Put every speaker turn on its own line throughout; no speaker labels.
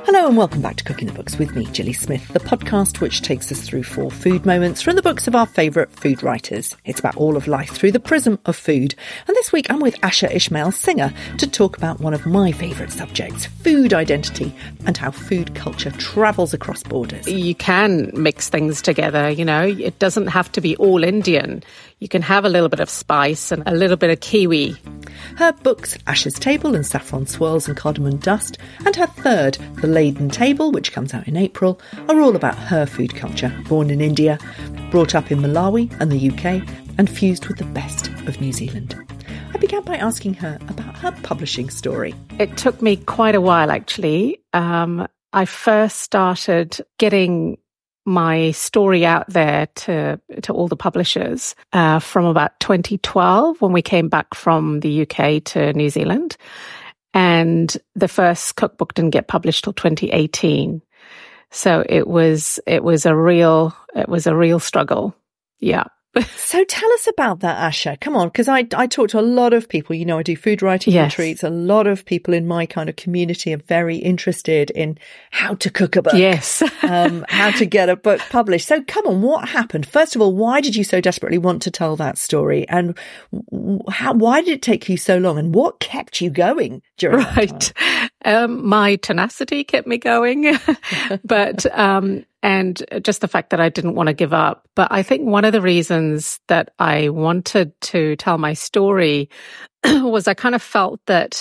Hello and welcome back to Cooking the Books with me, Gilly Smith, the podcast which takes us through 4 food moments from the books of our favourite food writers. It's about all of life through the prism of food. And this week I'm with Asha Ismail Singer to talk about one of my favourite subjects, food identity, and how food culture travels across borders.
You can mix things together, you know. It doesn't have to be all Indian. You can have a little bit of spice and a little bit of kiwi.
Her books, Asha's Table and Saffron Swirls and Cardamom Dust, and her third, The Laden Table, which comes out in April, are all about her food culture. Born in India, brought up in Malawi and the UK, and fused with the best of New Zealand. I began by asking her about her publishing story.
It took me quite a while, actually. I first started getting my story out there to all the publishers from about 2012 when we came back from the UK to New Zealand. And the first cookbook didn't get published till 2018. So it was a real struggle. Yeah.
So tell us about that, Asha. Come on, because I talk to a lot of people. You know, I do food writing retreats. A lot of people in my kind of community are very interested in how to cook a book.
Yes.
How to get a book published. So come on, what happened? First of all, why did you so desperately want to tell that story? And why did it take you so long? And what kept you going during that time?
My tenacity kept me going. But and just the fact that I didn't want to give up. But I think one of the reasons that I wanted to tell my story was I kind of felt that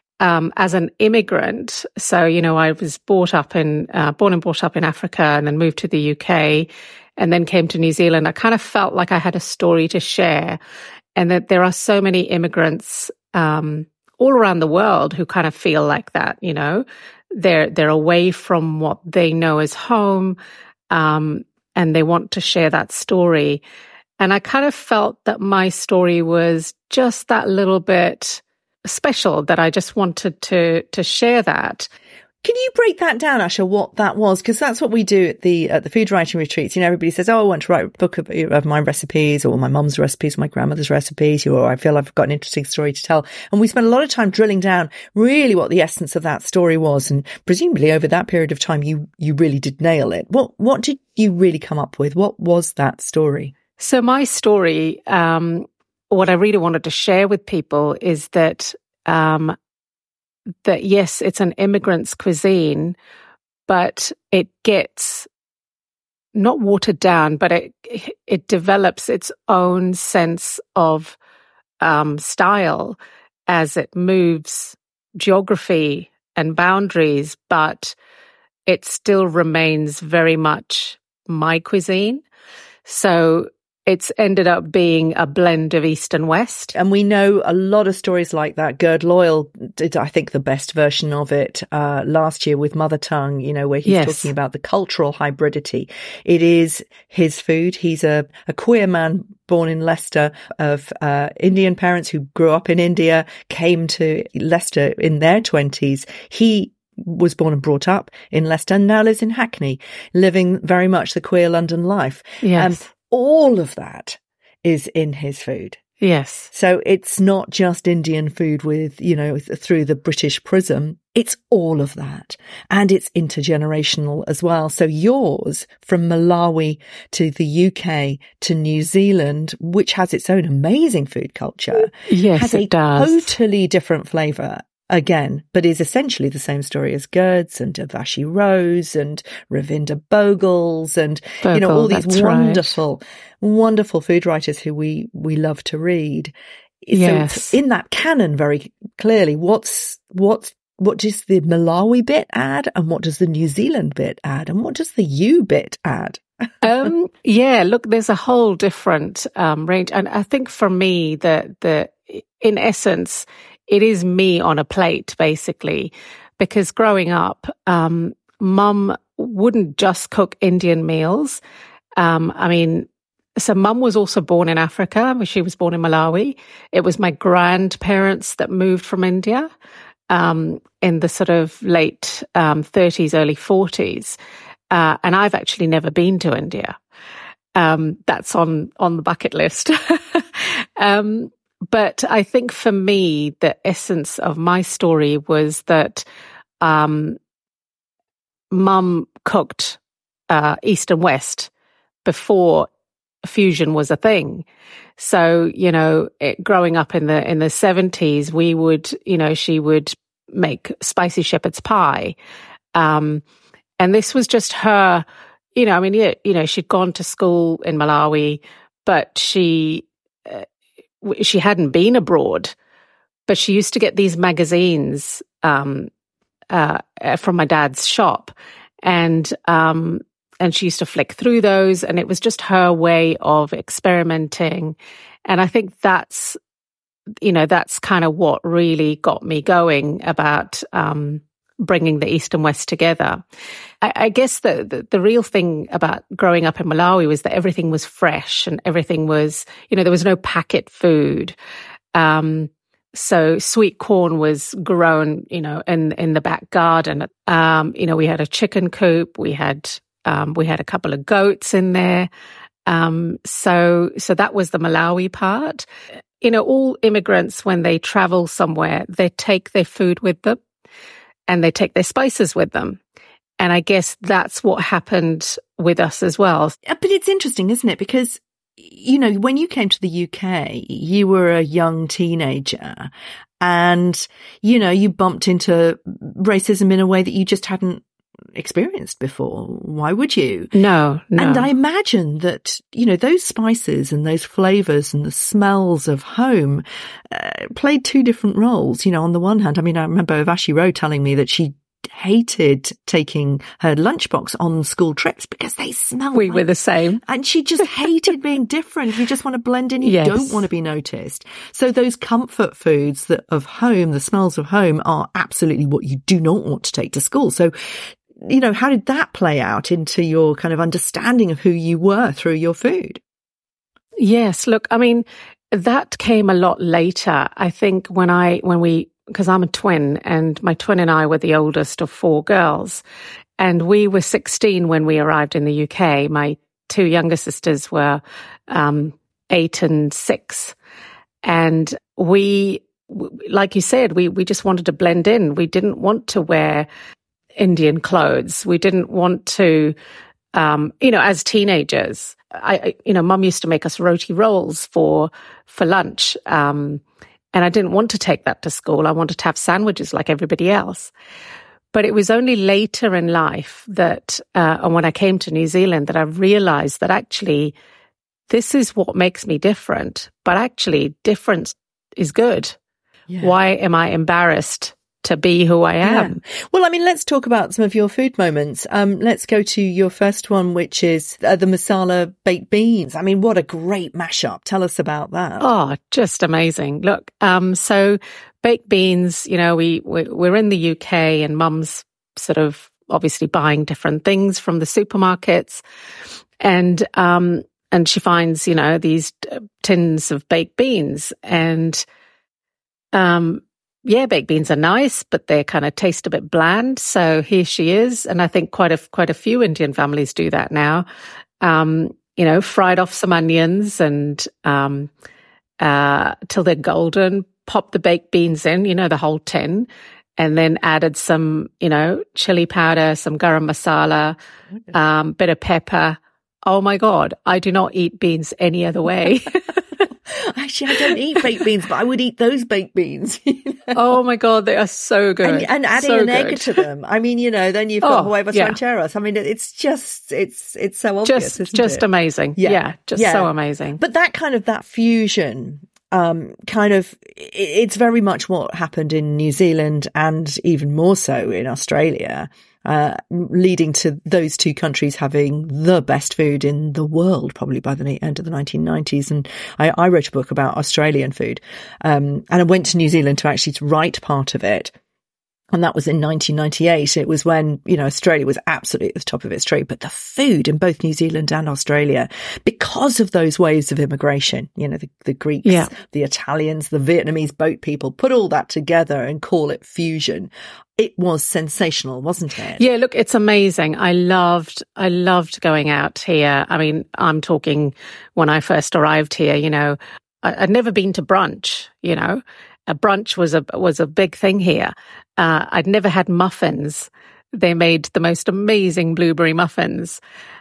as an immigrant, so, you know, I was born and brought up in Africa and then moved to the UK and then came to New Zealand. I kind of felt like I had a story to share, and that there are so many immigrants all around the world who kind of feel like that, you know. They're away from what they know as home, and they want to share that story. And I kind of felt that my story was just that little bit special, that I just wanted to share that.
Can you break that down, Asha, what that was? Because that's what we do at the food writing retreats. You know, everybody says, oh, I want to write a book of my recipes, or my mum's recipes, or my grandmother's recipes, or I feel I've got an interesting story to tell. And we spent a lot of time drilling down really what the essence of that story was. And presumably over that period of time, you really did nail it. What did you really come up with? What was that story?
So my story, what I really wanted to share with people is that yes, it's an immigrant's cuisine, but it gets not watered down, but it develops its own sense of style as it moves geography and boundaries, but it still remains very much my cuisine. So it's ended up being a blend of East and West.
And we know a lot of stories like that. Gerd Loyal did, I think, the best version of it last year with Mother Tongue, you know, where he's talking about the cultural hybridity. It is his food. He's a queer man born in Leicester of Indian parents who grew up in India, came to Leicester in their 20s. He was born and brought up in Leicester and now lives in Hackney, living very much the queer London life.
Yes.
All of that is in his food.
Yes.
So it's not just Indian food with, you know, through the British prism. It's all of that. And it's intergenerational as well. So yours, from Malawi to the UK to New Zealand, which has its own amazing food culture,
yes,
it does. Totally different flavour. Again, but is essentially the same story as Gerd's and Vashi Rose and Ravinder Bogle's and, you know, all these wonderful food writers who we love to read.
Yes.
So in that canon, very clearly, what does the Malawi bit add, and what does the New Zealand bit add, and what does the U bit add?
Yeah, look, there's a whole different range. And I think for me, in essence, it is me on a plate, basically, because growing up, Mum wouldn't just cook Indian meals. So Mum was also born in Africa. She was born in Malawi. It was my grandparents that moved from India in the sort of late 30s, early 40s. And I've actually never been to India. That's on the bucket list. But I think for me, the essence of my story was that Mum cooked East and West before fusion was a thing. So, growing up in the 70s, we would, she would make spicy shepherd's pie. And this was just her, she'd gone to school in Malawi, but she hadn't been abroad. But she used to get these magazines from my dad's shop, and she used to flick through those, and it was just her way of experimenting. And I think that's kind of what really got me going about bringing the East and West together. I guess the real thing about growing up in Malawi was that everything was fresh and everything was, there was no packet food. So sweet corn was grown, in the back garden. We had a chicken coop. We had a couple of goats in there. So that was the Malawi part. All immigrants, when they travel somewhere, they take their food with them and they take their spices with them. And I guess that's what happened with us as well.
But it's interesting, isn't it? Because, when you came to the UK, you were a young teenager and, you bumped into racism in a way that you just hadn't experienced before. Why would you?
No.
And I imagine that, those spices and those flavors and the smells of home played two different roles. On the one hand, I remember Vashi Rowe telling me that she hated taking her lunchbox on school trips because they smelled.
We were the same.
And she just hated being different. You just want to blend in. You don't want to be noticed. So those comfort foods of home, the smells of home, are absolutely what you do not want to take to school. So, how did that play out into your kind of understanding of who you were through your food?
Yes. Look, that came a lot later. I think because I'm a twin and my twin and I were the oldest of four girls, and we were 16 when we arrived in the UK. My two younger sisters were 8 and 6. And we, like you said, we just wanted to blend in. We didn't want to wear Indian clothes. We didn't want to, as teenagers, Mum used to make us roti rolls for lunch. And I didn't want to take that to school. I wanted to have sandwiches like everybody else. But it was only later in life that, and when I came to New Zealand, that I realized that actually this is what makes me different. But actually difference is good. Yeah. Why am I embarrassed to be who I am?
Yeah. Well, let's talk about some of your food moments. Let's go to your first one, which is the masala baked beans. What a great mashup. Tell us about that.
Oh, just amazing. Look, so baked beans, we're in the UK and Mum's sort of obviously buying different things from the supermarkets. And she finds, these tins of baked beans and, baked beans are nice, but they kind of taste a bit bland. So here she is. And I think quite a few Indian families do that now. Fried off some onions and, till they're golden, pop the baked beans in, the whole tin, and then added some, chili powder, some garam masala, bit of pepper. Oh my God, I do not eat beans any other way.
Actually, I don't eat baked beans, but I would eat those baked beans.
Oh my God, they are so good.
And adding an egg to them. Then you've got huevos rancheros. It's so obvious,
just
it?
Amazing. Yeah, so amazing.
But that fusion, it's very much what happened in New Zealand and even more so in Australia. Leading to those two countries having the best food in the world, probably by the end of the 1990s. And I wrote a book about Australian food. And I went to New Zealand to write part of it. And that was in 1998. It was when, Australia was absolutely at the top of its tree. But the food in both New Zealand and Australia, because of those waves of immigration, the Greeks, the Italians, the Vietnamese boat people, put all that together and call it fusion. It was sensational, wasn't it?
Yeah, look, it's amazing. I loved going out here. I'm talking when I first arrived here, I'd never been to brunch, A brunch was a big thing here. I'd never had muffins. They made the most amazing blueberry muffins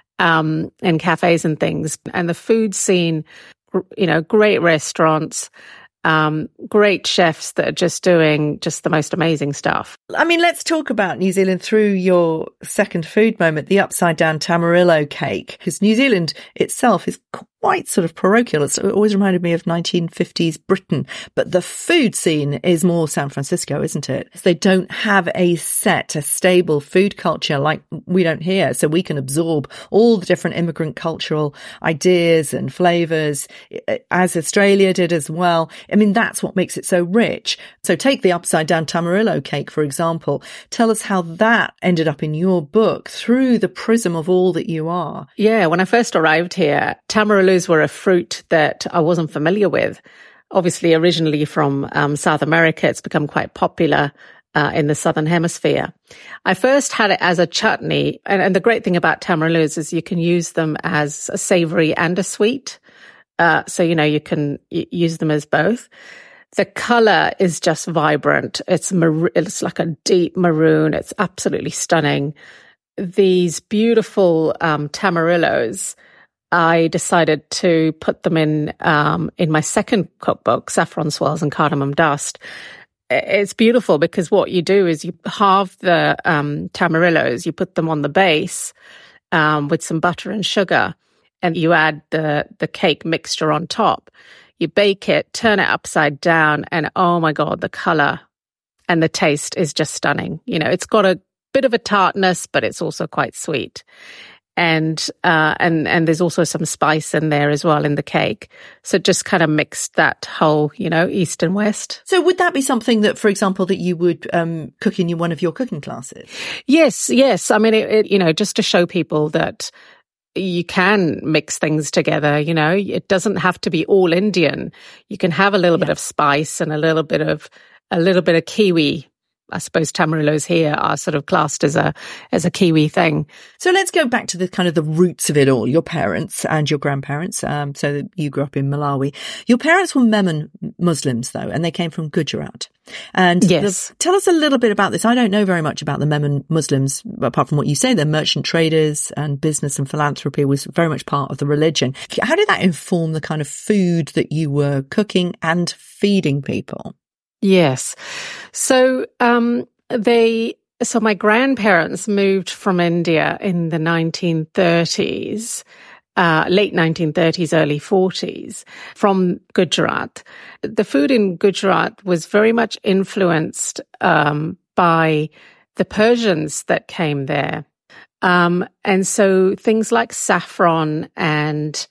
in cafes and things. And the food scene, great restaurants, great chefs that are just doing just the most amazing stuff.
I mean, let's talk about New Zealand through your second food moment, the upside down Tamarillo cake, because New Zealand itself is quite sort of parochial. It's always reminded me of 1950s Britain, but the food scene is more San Francisco, isn't it? They don't have a stable food culture like we don't here, so we can absorb all the different immigrant cultural ideas and flavors, as Australia did as well. I mean, that's what makes it so rich. So take the upside down Tamarillo cake, for example. Tell us how that ended up in your book through the prism of all that you are.
Yeah, when I first arrived here, Tamarillos were a fruit that I wasn't familiar with. Obviously, originally from South America, it's become quite popular in the Southern Hemisphere. I first had it as a chutney, and the great thing about Tamarillos is you can use them as a savory and a sweet. So, you can use them as both. The color is just vibrant. It's like a deep maroon. It's absolutely stunning. These beautiful Tamarillos, I decided to put them in my second cookbook, Saffron Swirls and Cardamom Dust. It's beautiful because what you do is you halve the Tamarillos, you put them on the base with some butter and sugar, and you add the cake mixture on top. You bake it, turn it upside down, and oh my God, the color and the taste is just stunning. It's got a bit of a tartness, but it's also quite sweet. And there's also some spice in there as well in the cake. So just kind of mixed that whole, East and West.
So would that be something that, for example, that you would cook in one of your cooking classes?
Yes. I mean, it just to show people that you can mix things together, it doesn't have to be all Indian. You can have a little bit of spice and a little bit of kiwi. I suppose Tamarillos here are sort of classed as a Kiwi thing.
So let's go back to the kind of the roots of it all. Your parents and your grandparents. So that you grew up in Malawi. Your parents were Memon Muslims, though, and they came from Gujarat. And
yes,
tell us a little bit about this. I don't know very much about the Memon Muslims, apart from what you say. They're merchant traders, and business and philanthropy was very much part of the religion. How did that inform the kind of food that you were cooking and feeding people?
Yes. So, my grandparents moved from India in the 1930s, late 1930s, early 40s, from Gujarat. The food in Gujarat was very much influenced, by the Persians that came there. And so things like saffron and,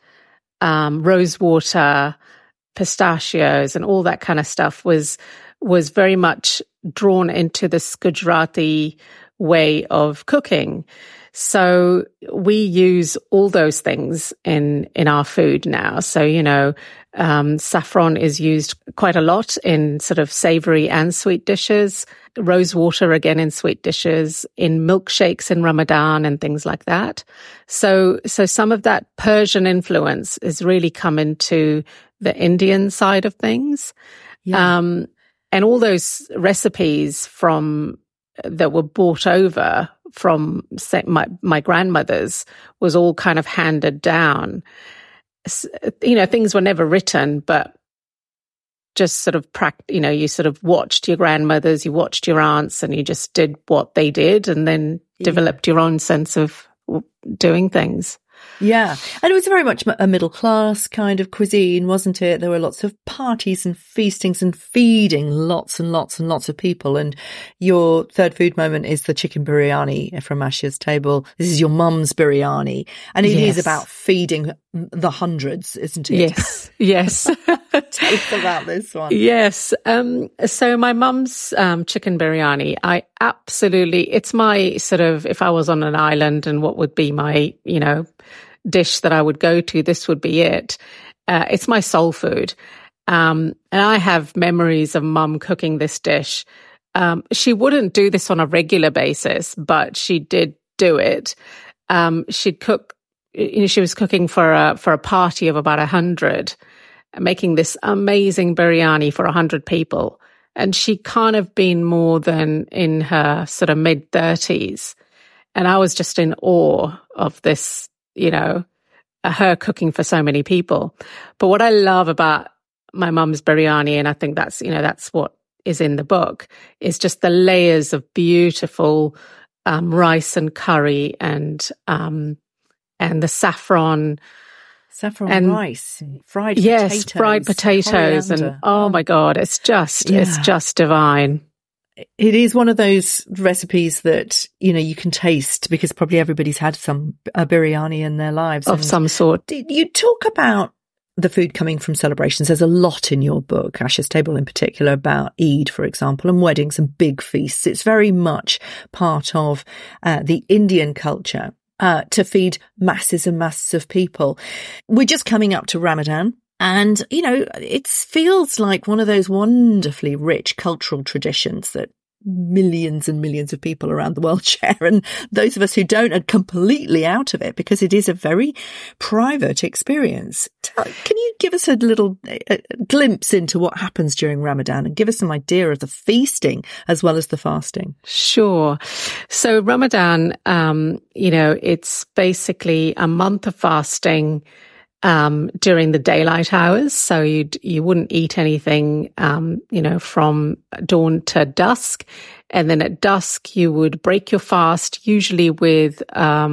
rosewater, pistachios and all that kind of stuff was very much drawn into this Gujarati way of cooking. So we use all those things in our food now. So, saffron is used quite a lot in sort of savory and sweet dishes, rosewater again in sweet dishes, in milkshakes in Ramadan and things like that. So some of that Persian influence has really come into the Indian side of things. Yeah. And all those recipes that were brought over from, say, my grandmother's was all kind of handed down. Things were never written, but just sort of you sort of watched your grandmothers, you watched your aunts, and you just did what they did, and then developed your own sense of doing things.
Yeah. And it was very much a middle class kind of cuisine, wasn't it? There were lots of parties and feastings and feeding lots and lots and lots of people. And your third food moment is the chicken biryani from Asha's table. This is your mum's biryani. And it is about feeding the hundreds, isn't it?
Yes.
Tell us about this one.
Yes. So my mum's chicken biryani, it's my sort of, if I was on an island and what would be my, dish that I would go to, this would be it. It's my soul food. And I have memories of mum cooking this dish. She wouldn't do this on a regular basis, but she did do it. She'd cook, she was cooking for a party of about 100, making this amazing biryani for 100 people. And she can't have been more than in her sort of mid-30s. And I was just in awe of this, her cooking for so many people. But what I love about my mum's biryani, and I think that's what is in the book, is just the layers of beautiful rice and curry and the saffron
and rice, fried
potatoes, and oh my God, it's just divine.
It is one of those recipes that, you can taste, because probably everybody's had a biryani in their lives.
Of some sort.
You talk about the food coming from celebrations. There's a lot in your book, Ashes Table in particular, about Eid, for example, and weddings and big feasts. It's very much part of the Indian culture to feed masses and masses of people. We're just coming up to Ramadan. And, it feels like one of those wonderfully rich cultural traditions that millions and millions of people around the world share. And those of us who don't are completely out of it, because it is a very private experience. Can you give us a little glimpse into what happens during Ramadan and give us some idea of the feasting as well as the fasting?
Sure. So Ramadan, it's basically a month of fasting during the daylight hours. So you wouldn't eat anything, from dawn to dusk. And then at dusk, you would break your fast, usually with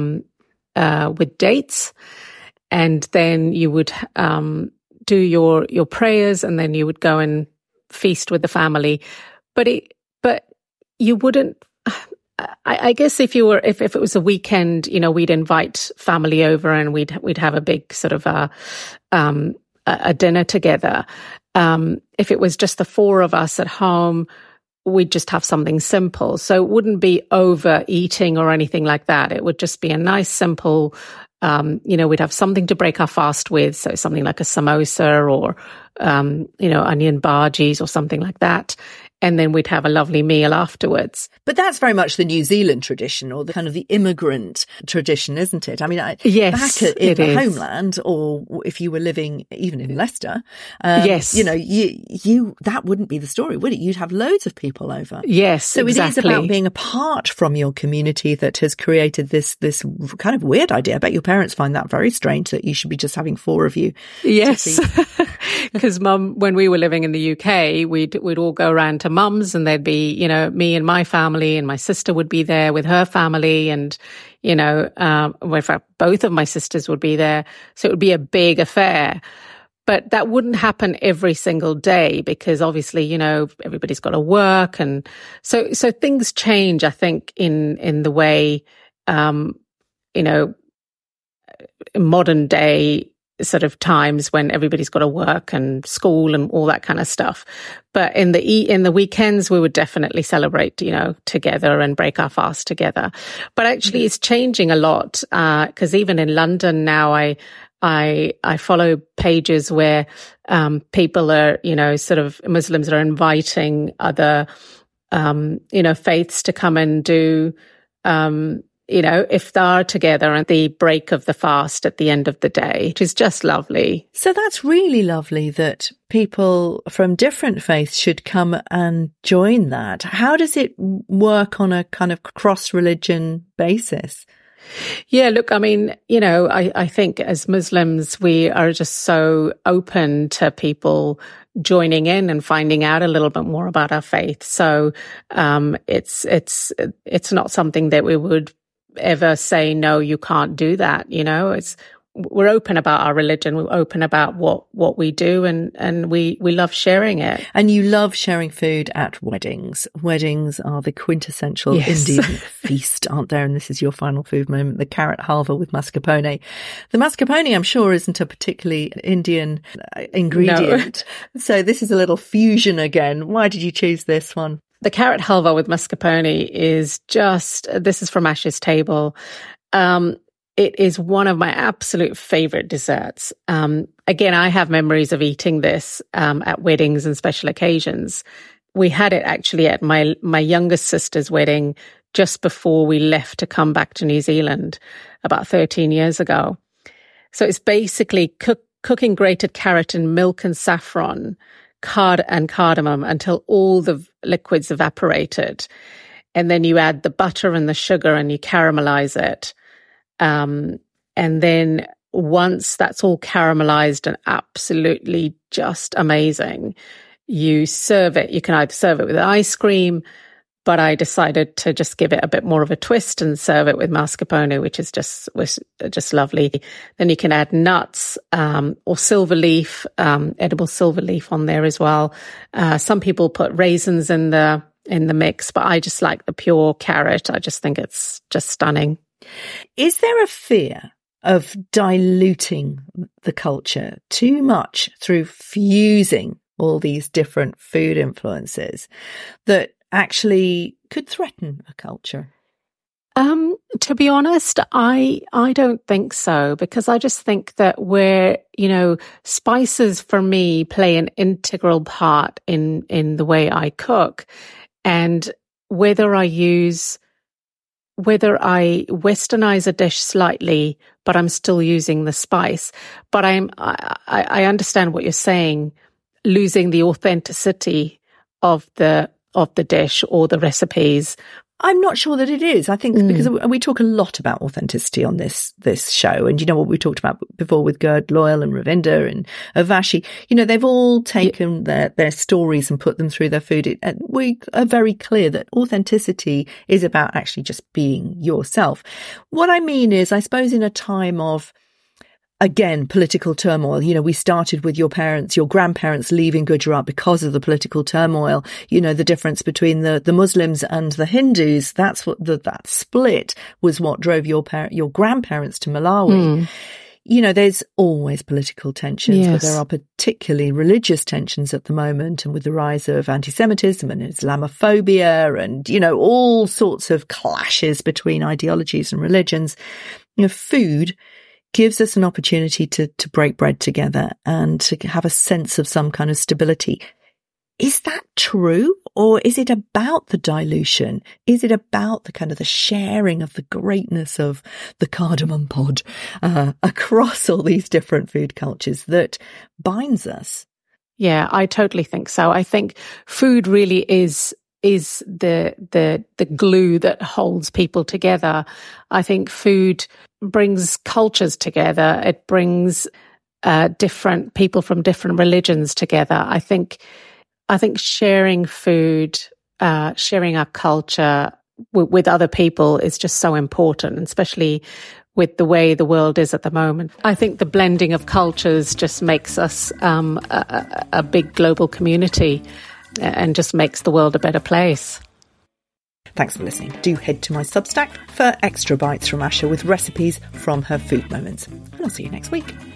dates. And then you would, do your prayers, and then you would go and feast with the family. But you wouldn't, I guess if it was a weekend, we'd invite family over and we'd have a big sort of a dinner together. If it was just the four of us at home, we'd just have something simple. So it wouldn't be overeating or anything like that. It would just be a nice, simple, we'd have something to break our fast with. So something like a samosa or, onion bhajis or something like that. And then we'd have a lovely meal afterwards.
But that's very much the New Zealand tradition, or the kind of the immigrant tradition, isn't it? I mean,
yes,
back in the homeland, or if you were living even in Leicester,
yes,
you that wouldn't be the story, would it? You'd have loads of people over.
Yes,
so
exactly.
It is about being apart from your community that has created this kind of weird idea. I bet your parents find that very strange, that you should be just having four of you.
Yes, because Mum, when we were living in the UK, we'd all go around to Mum's, and there'd be, me and my family, and my sister would be there with her family, and, in fact, both of my sisters would be there. So it would be a big affair. But that wouldn't happen every single day, because obviously, everybody's got to work. And so things change, I think, in the way, in modern day sort of times when everybody's got to work and school and all that kind of stuff. But in the weekends, we would definitely celebrate, together and break our fast together. But actually it's changing a lot, because even in London now, I follow pages where, people are, sort of Muslims are inviting other, faiths to come and do, iftar together and the break of the fast at the end of the day, which is just lovely.
So that's really lovely that people from different faiths should come and join that. How does it work on a kind of cross-religion basis?
Yeah, look, I mean, I think as Muslims, we are just so open to people joining in and finding out a little bit more about our faith. So it's not something that we would ever say, no, you can't do that. We're open about our religion. We're open about what we do, and we love sharing it.
And you love sharing food at weddings. Weddings are the quintessential Indian feast, aren't there? And this is your final food moment, the carrot halva with mascarpone. The mascarpone, I'm sure, isn't a particularly Indian ingredient. No. So this is a little fusion again. Why did you choose this one?
The carrot halva with mascarpone is this is from Ashes Table. It is one of my absolute favorite desserts. Again, I have memories of eating this at weddings and special occasions. We had it actually at my youngest sister's wedding just before we left to come back to New Zealand about 13 years ago. So it's basically cooking grated carrot in milk and saffron, cardamom until all the liquids evaporated. And then you add the butter and the sugar and you caramelize it. And then once that's all caramelized and absolutely just amazing, you serve it. You can either serve it with ice cream, but I decided to just give it a bit more of a twist and serve it with mascarpone, which is just lovely. Then you can add nuts, or silver leaf, edible silver leaf on there as well. Some people put raisins in the mix, but I just like the pure carrot. I just think it's just stunning.
Is there a fear of diluting the culture too much through fusing all these different food influences that actually could threaten a culture?
To be honest, I don't think so, because I just think that spices for me play an integral part in the way I cook. And whether I westernize a dish slightly, but I'm still using the spice. But I understand what you're saying, losing the authenticity of the dish or the recipes.
I'm not sure that it is. I think because we talk a lot about authenticity on this show. And you know what we talked about before with Gerd Loyal and Ravinder and Urvashi, they've all taken their stories and put them through their food. We are very clear that authenticity is about actually just being yourself. What I mean is, I suppose in a time of, again, political turmoil, we started with your grandparents leaving Gujarat because of the political turmoil, the difference between the Muslims and the Hindus. That's what that split was what drove your grandparents to Malawi. There's always political tensions, but there are particularly religious tensions at the moment, and with the rise of anti-Semitism and Islamophobia and, all sorts of clashes between ideologies and religions, food gives us an opportunity to break bread together and to have a sense of some kind of stability. Is that true? Or is it about the dilution? Is it about the kind of the sharing of the greatness of the cardamom pod across all these different food cultures that binds us?
Yeah, I totally think so. I think food really is the glue that holds people together. I think food brings cultures together. It brings different people from different religions together. I think sharing food, sharing our culture with other people is just so important, especially with the way the world is at the moment. I think the blending of cultures just makes us a big global community and just makes the world a better place.
Thanks for listening. Do head to my Substack for extra bites from Asha with recipes from her food moments. And I'll see you next week.